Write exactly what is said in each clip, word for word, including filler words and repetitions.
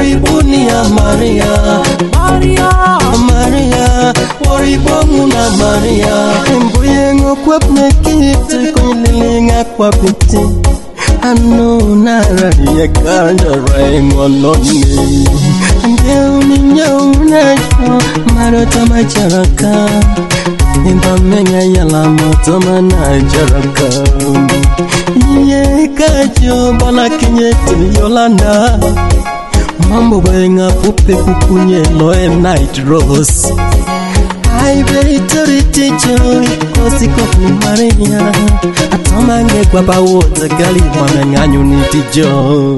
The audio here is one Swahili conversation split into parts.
waribuni ya Maria, Maria, Maria, waribongu na Maria. Mbuyengo kwa pnekiti kulilinga kwa piti, ano nararia kanja raingo noni. Ngeu ninyau najwa marota macharaka, imba menga yala moto manajaraka. Iye kajo bala kinyeti Yolanda, mambo benga pupe kukunye loe night rose. I very dirty joy, kosi kofu Maria. Atamange kwa bawoza gali wamenganyu niti jo.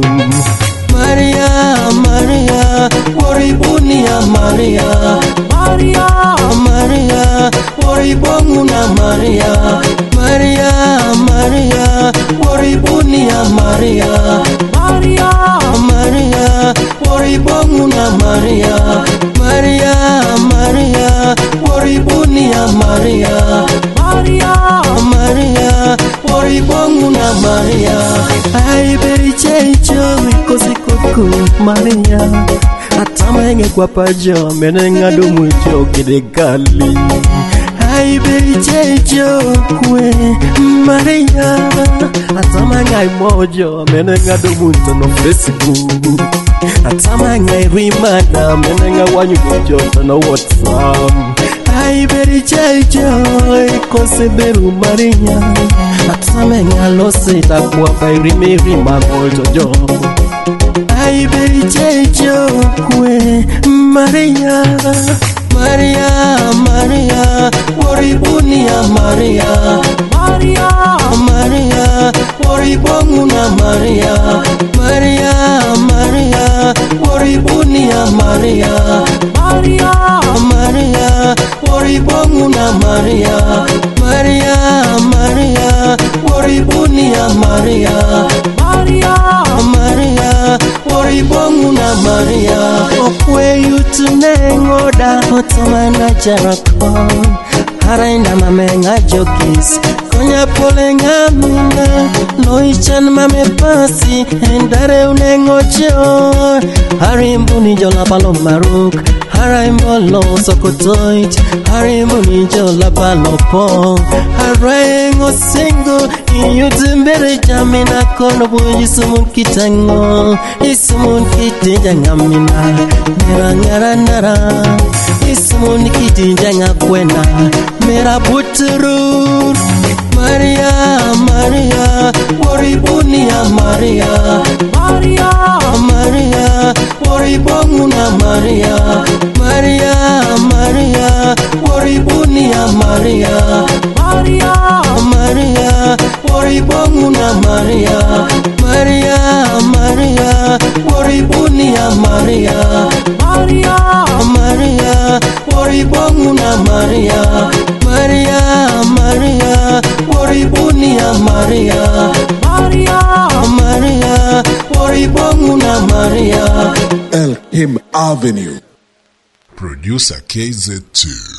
Maria, Maria, waribuni ya Maria, Maria, Maria, waribongu na Maria, Maria, Maria, waribuni ya Maria, Maria, Maria, waribongu na Maria, Maria, Maria, waribuni ya Maria, Maria, Maria, waribongu na Maria. Ai beri checho kosi koko Maria, atamenge kwa pajo menenga dumu jo kidegali. Ai beri checho kwe Maria, atamenge mojo menenga dumu tono Facebook, atamenge rimana menenga wanyu jo tono WhatsApp. Ai beri checho kosi beru Maria, atamenge lose takwa bairi meri magojo jo. Ai beri checho kwe Maria, Maria, Maria, waribuni ya Maria, Maria, Maria, waribongu na Maria, Maria, Maria, waribuni ya Maria, Maria, Maria, waribongu na Maria, Maria, Maria, waribuni ya Maria, Maria, Maria, waribongu na Maria. Okwe yutunengoda otomana jarako, haraina mamenga jokis, konya polenga mina, loichan mame pasi, endare unengocho, harimbuni jola palo maruk, harimbolo sokotoit, harimbuni jola palo po, haraingo singo, iyutumbere jamina kono buji sumun kitango, isumun kitijanga mina, mera ngara nara, isumun kitijanga kwena, mera buturur. Maria, Maria, waribuni ya Maria, Maria, Maria, waribongu na Maria, Maria, Maria, waribuni ya Maria, Maria, Maria, waribongu na Maria, Maria, Maria, waribuni ya Maria, Maria, Maria, waribongu na Maria, Maria, Maria, waribuni ya Maria, Maria, Maria, waribongu na Maria. Elhim Avenue. Producer K Z two.